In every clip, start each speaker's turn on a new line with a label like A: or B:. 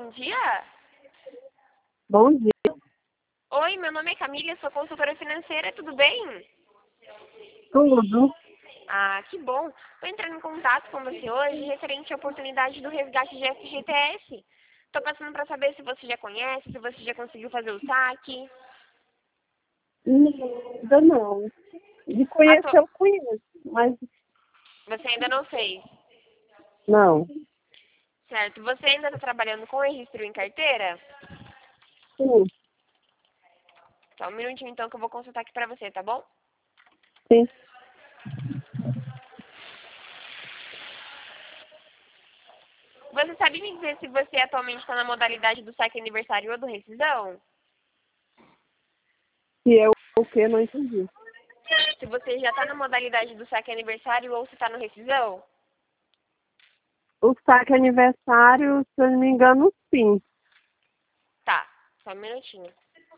A: bom dia.
B: Bom dia,
A: Oi, meu nome é Camila, sou consultora financeira, tudo bem?
B: tudo.
A: Ah, que bom. Estou entrando em contato com você hoje referente à oportunidade do resgate de FGTS. Estou passando para saber se você já conhece, se você já conseguiu fazer o saque.
B: Não, ainda não. De
A: Atu-
B: conhecer eu conheço, mas
A: Você ainda não fez,
B: não.
A: certo? Você ainda está trabalhando com registro em carteira?
B: Sim,
A: Só um minutinho então que eu vou consultar aqui para você, tá bom?
B: sim.
A: Você sabe me dizer se você atualmente está na modalidade do saque aniversário ou do rescisão?
B: Se eu o que não entendi.
A: Se você já está na modalidade do saque aniversário ou se está no rescisão?
B: O saque aniversário, se eu não me engano, sim.
A: Tá, só um minutinho.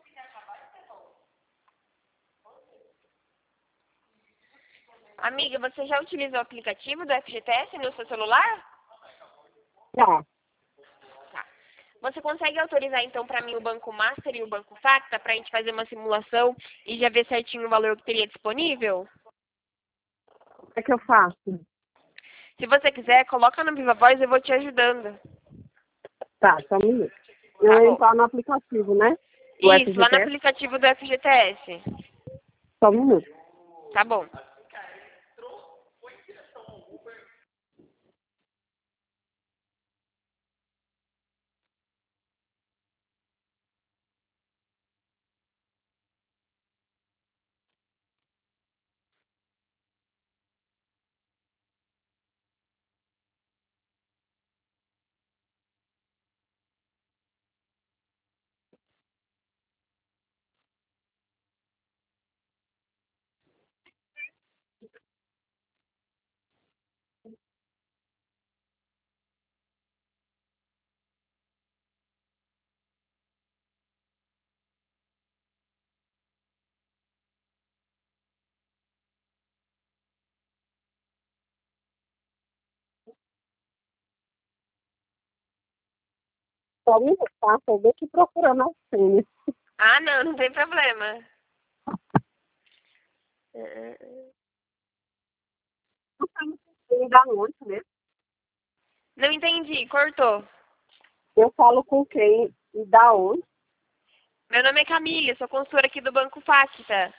A: Amiga, você já utilizou o aplicativo do FGTS no seu celular?
B: Tá.
A: Tá. Você consegue autorizar então para mim o Banco Master e o Banco Facta para a gente fazer uma simulação e já ver certinho o valor que teria disponível?
B: O que é que eu faço?
A: Se você quiser, coloca no Viva Voz e eu vou te ajudando.
B: Tá, só um minuto. Eu
A: Tá bom.
B: entro no aplicativo, né? Do
A: Isso, lá no
B: FGTS,
A: aplicativo do FGTS.
B: só um minuto.
A: Tá bom.
B: Só um minuto, tá? Tô bem aqui procurando a senha.
A: Ah, não, não tem problema.
B: Eu falo com quem da onde, né?
A: Não entendi, cortou.
B: Eu falo com quem e da onde.
A: Meu nome é Camille, sou consultora aqui do Banco Facta.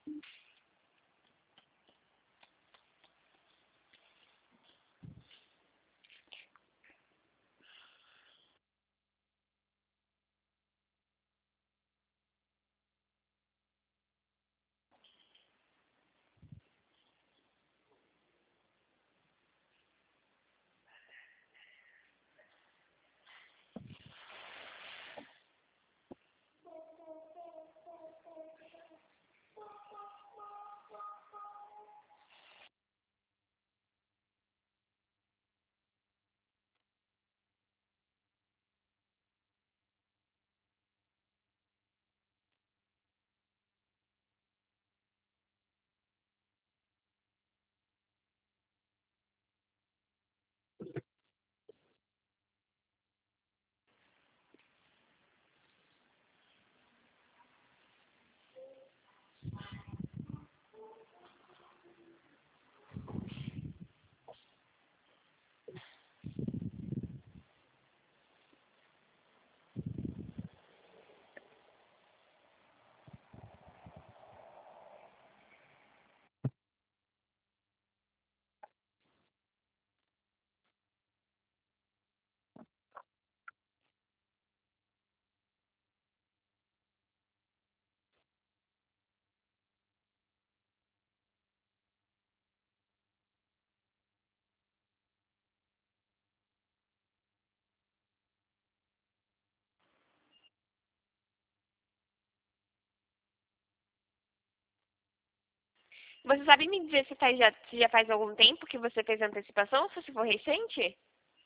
A: Você sabe me dizer se já faz algum tempo que você fez a antecipação, se for recente?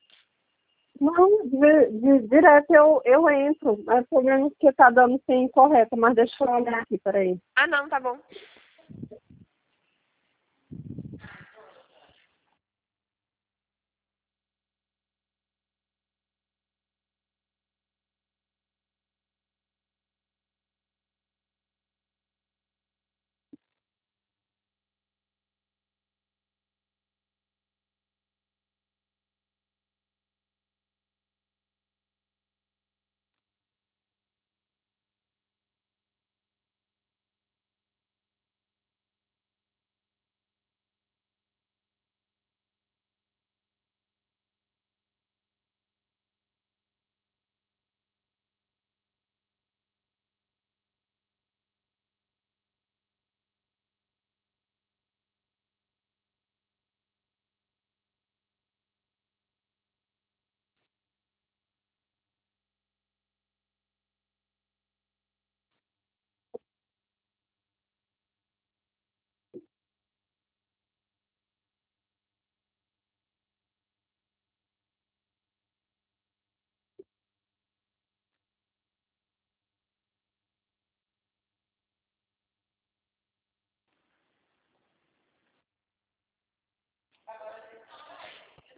B: Não, direto eu entro. Mas o problema é que tá dando sem incorreta, mas deixa eu olhar aqui, peraí.
A: Ah, não, tá bom.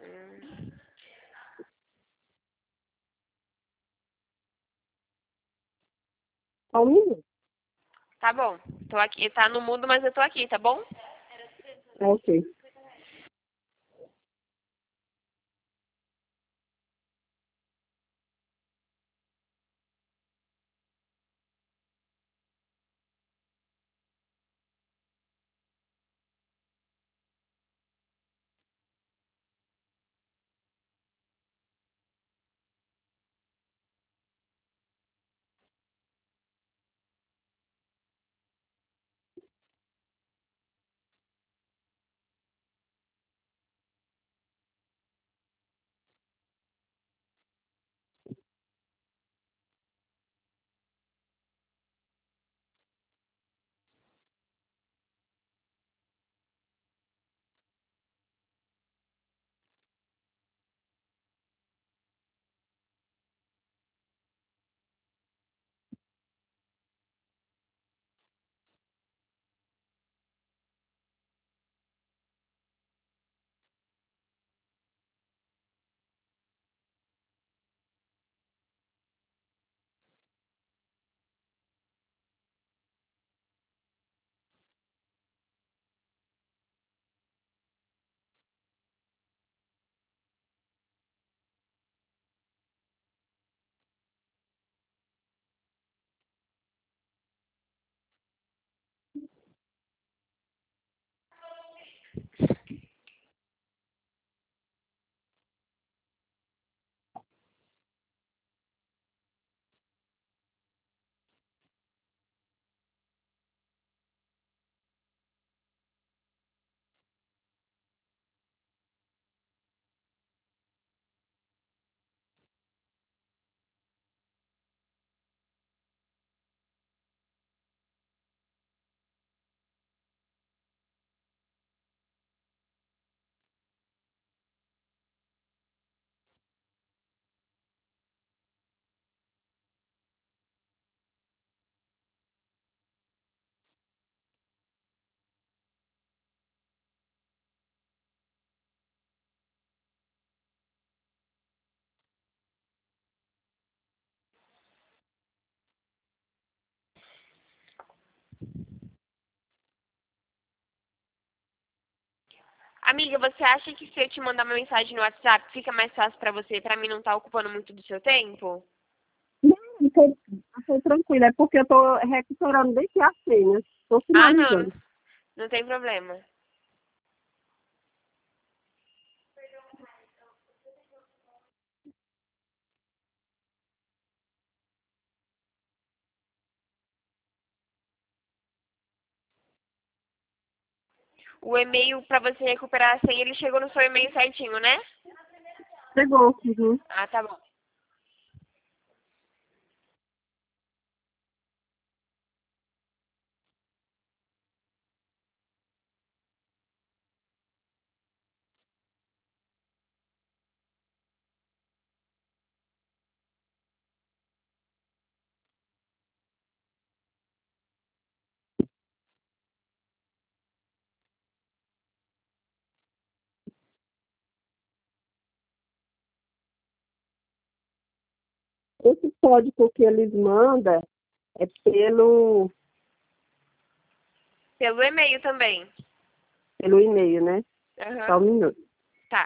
A: Hum.
B: Só um minuto.
A: Tá bom. Tô aqui. Tá no mudo, mas eu tô aqui, tá bom?
B: Ok.
A: Amiga, você acha que se eu te mandar uma mensagem no WhatsApp fica mais fácil pra você, pra mim não estar ocupando muito do seu tempo?
B: Não, tô tranquila. É porque eu tô recuperando desde a senha. Tô
A: Ah, não.
B: finalizando.
A: Não tem problema. O e-mail pra você recuperar a senha, ele chegou no seu e-mail certinho, né?
B: Chegou. Uhum.
A: Ah, tá bom.
B: Esse código que eles mandam é
A: Pelo e-mail também.
B: pelo e-mail, né? Só um
A: Aham.
B: minuto.
A: Tá.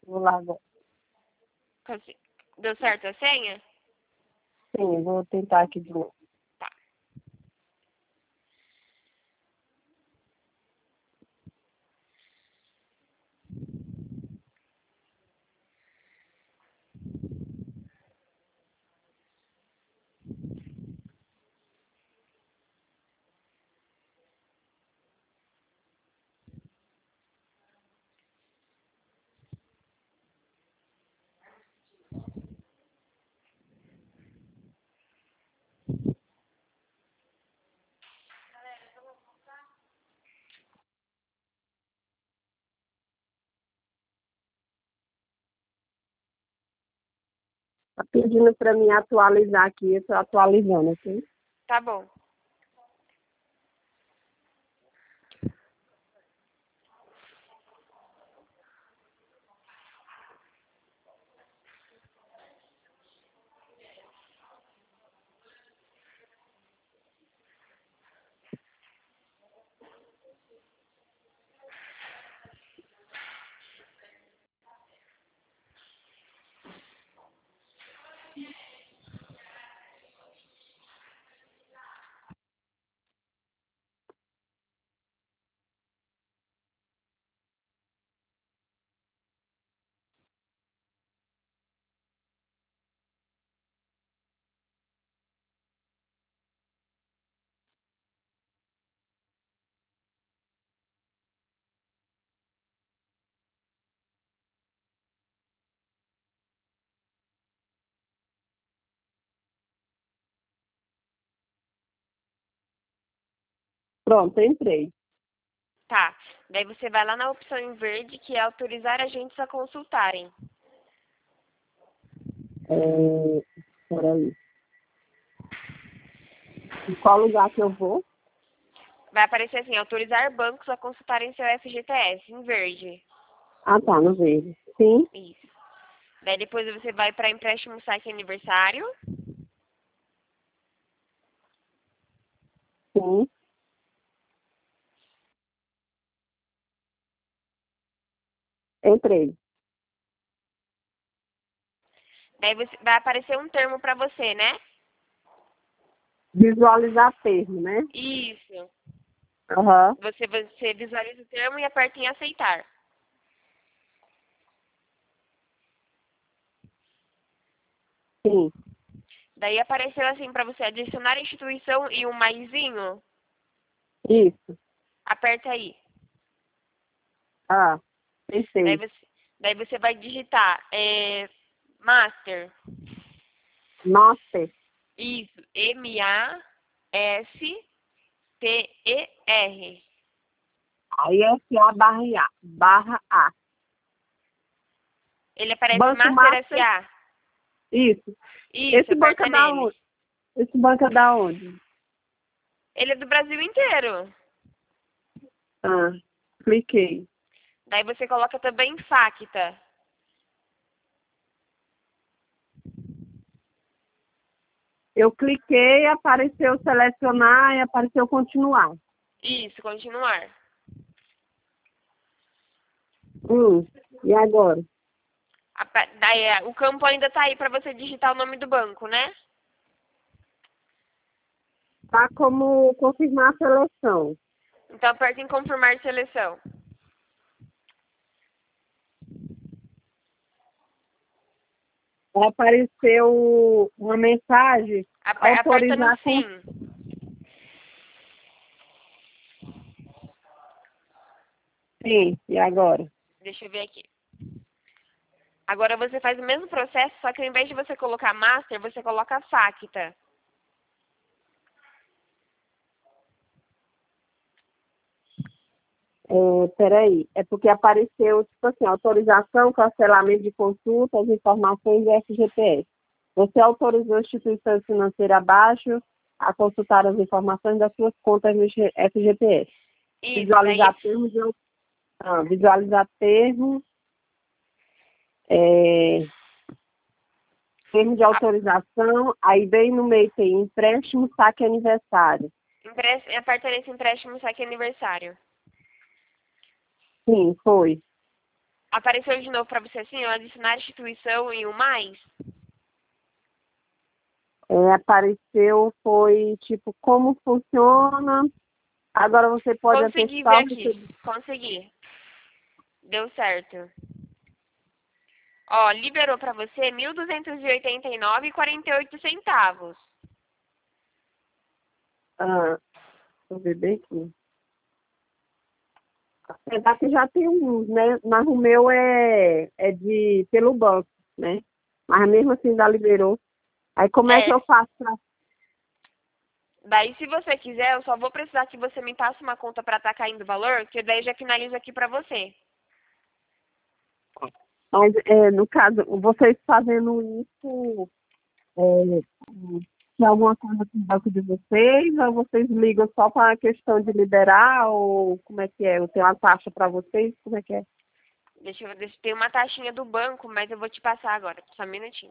B: Vou lá agora.
A: Deu certo a senha?
B: Sim, vou tentar aqui de novo.
A: Tá.
B: Tá pedindo para mim atualizar aqui, eu estou atualizando, ok?
A: Tá bom.
B: Pronto, entrei.
A: Tá. Daí você vai lá na opção em verde, que é autorizar agentes a consultarem.
B: Peraí. Em qual lugar que eu vou?
A: Vai aparecer assim, autorizar bancos a consultarem seu FGTS, em verde.
B: Ah, tá, no verde. Sim,
A: Isso. Daí depois você vai para empréstimo saque aniversário.
B: sim. Entrei.
A: Daí vai aparecer um termo para você, né?
B: Visualizar termo, né?
A: Isso.
B: Aham,
A: Você visualiza o termo e aperta em aceitar.
B: sim.
A: Daí apareceu assim para você adicionar a instituição e um maisinho.
B: Isso.
A: Aperta aí.
B: Ah,
A: Daí
B: pensei.
A: você, daí você vai digitar Master.
B: Master.
A: Isso. M-A-S-T-E-R.
B: Aí é SA barra A.
A: Ele aparece
B: Banco
A: Master
B: Master.
A: S.A.
B: Isso.
A: Isso,
B: Esse banco
A: aperta
B: é da
A: nele.
B: onde? Esse banco é da onde?
A: Ele é do Brasil inteiro.
B: Ah, cliquei.
A: Daí você coloca também Facta.
B: Eu cliquei, apareceu selecionar e apareceu continuar.
A: Isso, continuar.
B: E agora?
A: Daí o campo ainda tá aí para você digitar o nome do banco, né?
B: Tá como confirmar a seleção.
A: Então aperta em confirmar seleção.
B: Apareceu uma mensagem
A: Aperta no
B: autorizar com
A: sim.
B: sim. E agora?
A: Deixa eu ver aqui. Agora você faz o mesmo processo, só que ao invés de você colocar Master, você coloca Facta.
B: Peraí, é porque apareceu, tipo assim, autorização, cancelamento de consultas, informações do FGTS. Você autorizou a instituição financeira abaixo a consultar as informações das suas contas no FGTS.
A: Isso, daí
B: Visualizar termos visualizar é, termo de autorização, aí bem no meio tem empréstimo, saque aniversário.
A: aperta nesse empréstimo saque aniversário.
B: Sim, foi.
A: Apareceu de novo para você assim, ó, adicionar instituição e o mais?
B: Apareceu, foi tipo, como funciona. Agora você pode
A: Consegui ver
B: antecipar o
A: aqui.
B: recebido.
A: Consegui. Deu certo. Ó, liberou para você R$ 1.289,48.
B: Ah, deixa eu ver bem aqui. Apesar que já tem uns, né? Mas o meu é pelo banco, né? Mas mesmo assim ainda liberou. Aí como é que
A: É.
B: eu faço pra...
A: Daí, se você quiser, eu só vou precisar que você me passe uma conta para estar caindo o valor, que daí eu já finalizo aqui para você.
B: Mas, no caso, vocês fazendo isso, é, tem alguma coisa com o banco de vocês, ou vocês ligam só para a questão de liberar, ou como é que é? Eu tenho uma taxa para vocês, como é que é?
A: Deixa eu ter uma taxinha do banco, mas eu vou te passar agora. Só um minutinho.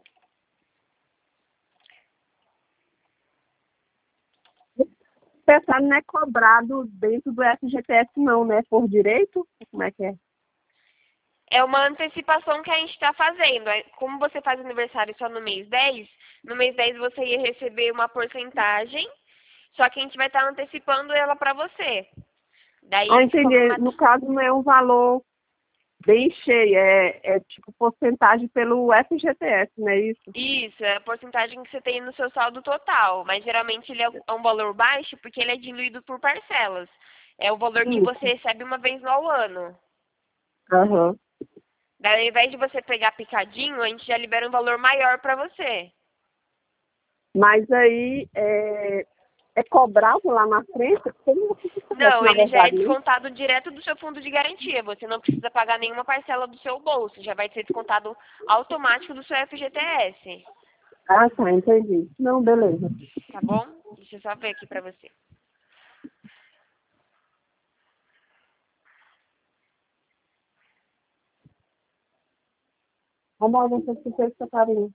B: Pensar não é cobrado dentro do FGTS não, né? Por direito? Como é que é?
A: É uma antecipação que a gente está fazendo. Como você faz aniversário só no mês 10, no mês 10 você ia receber uma porcentagem, só que a gente vai estar antecipando ela para você.
B: Ah,
A: Daí, como
B: entendi.
A: uma...
B: No caso, não é um valor bem cheio, é tipo porcentagem pelo FGTS, não é isso?
A: Isso, é a porcentagem que você tem no seu saldo total, mas geralmente ele é um valor baixo porque ele é diluído por parcelas. É o valor que você
B: Isso.
A: recebe uma vez ao ano.
B: Aham.
A: Daí, ao invés de você pegar picadinho, a gente já libera um valor maior para você.
B: Mas aí é cobrado lá na frente? Como você FGTS,
A: Não,
B: na
A: ele já é
B: verdade, né?
A: descontado direto do seu fundo de garantia. Você não precisa pagar nenhuma parcela do seu bolso. Já vai ser descontado automático do seu FGTS.
B: Ah, tá, entendi. Não, beleza.
A: Tá bom? Deixa eu só ver aqui pra você.
B: Vamos lá, vocês que vocês separem.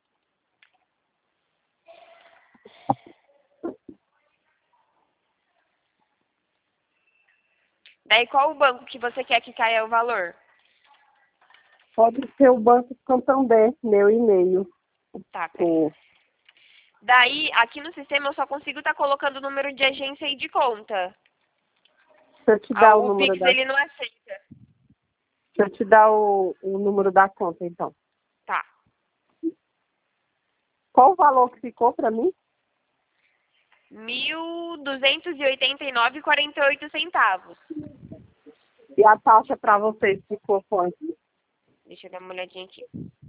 A: Daí, qual o banco que você quer que caia o valor?
B: Pode ser o Banco Santander, meu e-mail.
A: Tá, peraí.
B: O,
A: Daí, aqui no sistema, eu só consigo estar colocando o número de agência e de conta.
B: se eu te
A: Ah,
B: dar o
A: o
B: número
A: Pix,
B: da,
A: ele não aceita.
B: se eu te dar o número da conta, então.
A: Tá.
B: Qual o valor que ficou para mim?
A: 1.289,48.
B: E a taxa para vocês ficou quanto?
A: Deixa eu dar uma olhadinha aqui.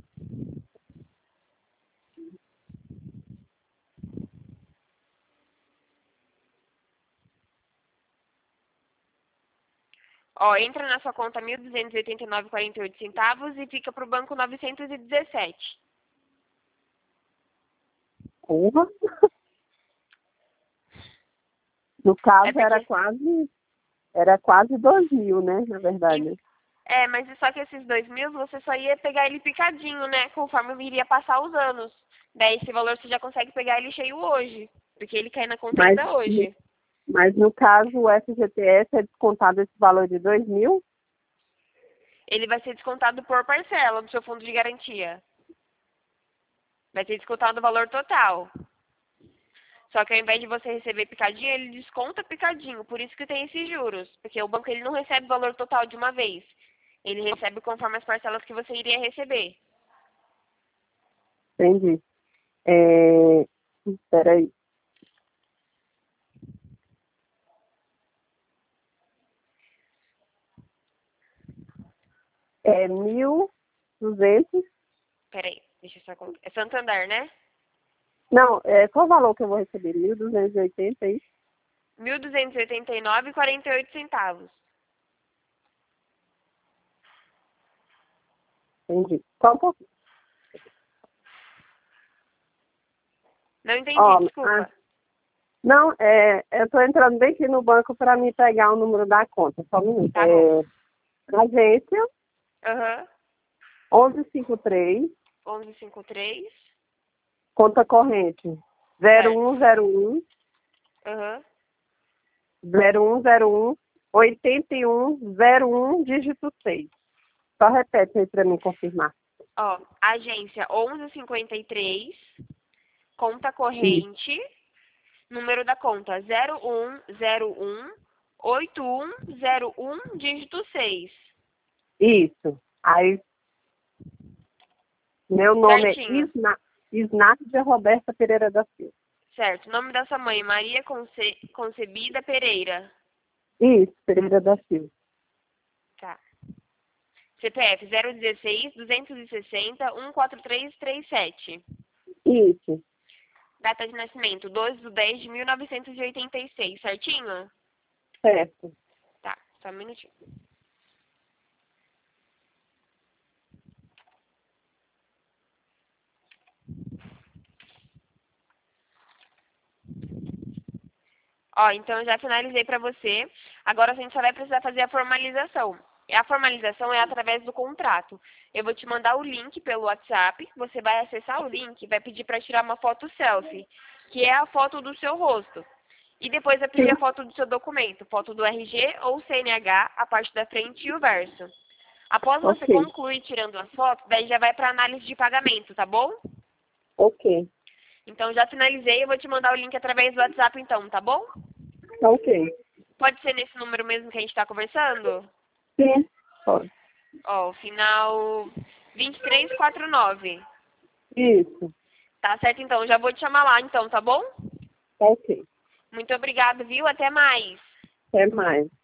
A: Ó, entra na sua conta 1.289,48 e fica pro banco 917.
B: Porra. No
A: É
B: caso,
A: porque...
B: era quase 2.000, né? Na
A: e-
B: verdade.
A: mas só que esses 2.000, você só ia pegar ele picadinho, né? Conforme iria passar os anos. Daí esse valor você já consegue pegar ele cheio hoje. Porque ele cai na conta
B: Mas,
A: ainda hoje.
B: mas no caso, o FGTS é descontado esse valor de 2.000?
A: Ele vai ser descontado por parcela do seu fundo de garantia. Vai ser descontado o valor total. Só que ao invés de você receber picadinho, ele desconta picadinho. Por isso que tem esses juros. Porque o banco ele não recebe o valor total de uma vez. Ele recebe conforme as parcelas que você iria receber.
B: Entendi. Espera aí. É 1.200.
A: Peraí, deixa eu só... É Santander, né?
B: Não, qual o valor que eu vou receber? 1.280 aí?
A: 1.289,48.
B: Entendi. Qual que eu...
A: Não entendi,
B: Ó,
A: desculpa.
B: não, eu estou entrando bem aqui no banco para me pegar o número da conta. Só um minuto.
A: Tá bom.
B: Agência
A: Aham.
B: 1153,
A: 1153.
B: conta corrente
A: Certo.
B: 0101
A: Aham.
B: 0101 8101 dígito 6. Só repete aí para mim confirmar.
A: Ó, agência 1153, conta corrente, número da conta 01018101, dígito 6.
B: Isso. Aí, meu nome
A: Certinho.
B: é Isnácia Roberta Pereira da Silva.
A: Certo. Nome da sua mãe, Maria Concebida Pereira.
B: Isso, Pereira da Silva.
A: Tá. CPF 016 260 14337.
B: Isso,
A: Data de nascimento 2/10/1986, certinho?
B: certo.
A: Tá, só um minutinho. Ó, então eu já finalizei para você. Agora a gente só vai precisar fazer a formalização. E a formalização é através do contrato. Eu vou te mandar o link pelo WhatsApp. Você vai acessar o link e vai pedir para tirar uma foto selfie, que é a foto do seu rosto. E depois vai pedir a foto do seu documento, foto do RG ou CNH, a parte da frente e o verso. Após você
B: Ok,
A: concluir tirando as fotos, daí já vai para análise de pagamento, tá bom?
B: ok,
A: Então já finalizei, eu vou te mandar o link através do WhatsApp então, tá bom?
B: ok.
A: Pode ser nesse número mesmo que a gente está conversando?
B: Sim, pode.
A: Ó, o final 2349.
B: Isso,
A: Tá certo então, já vou te chamar lá então, tá bom?
B: ok.
A: Muito obrigada, viu? Até mais.
B: Até mais.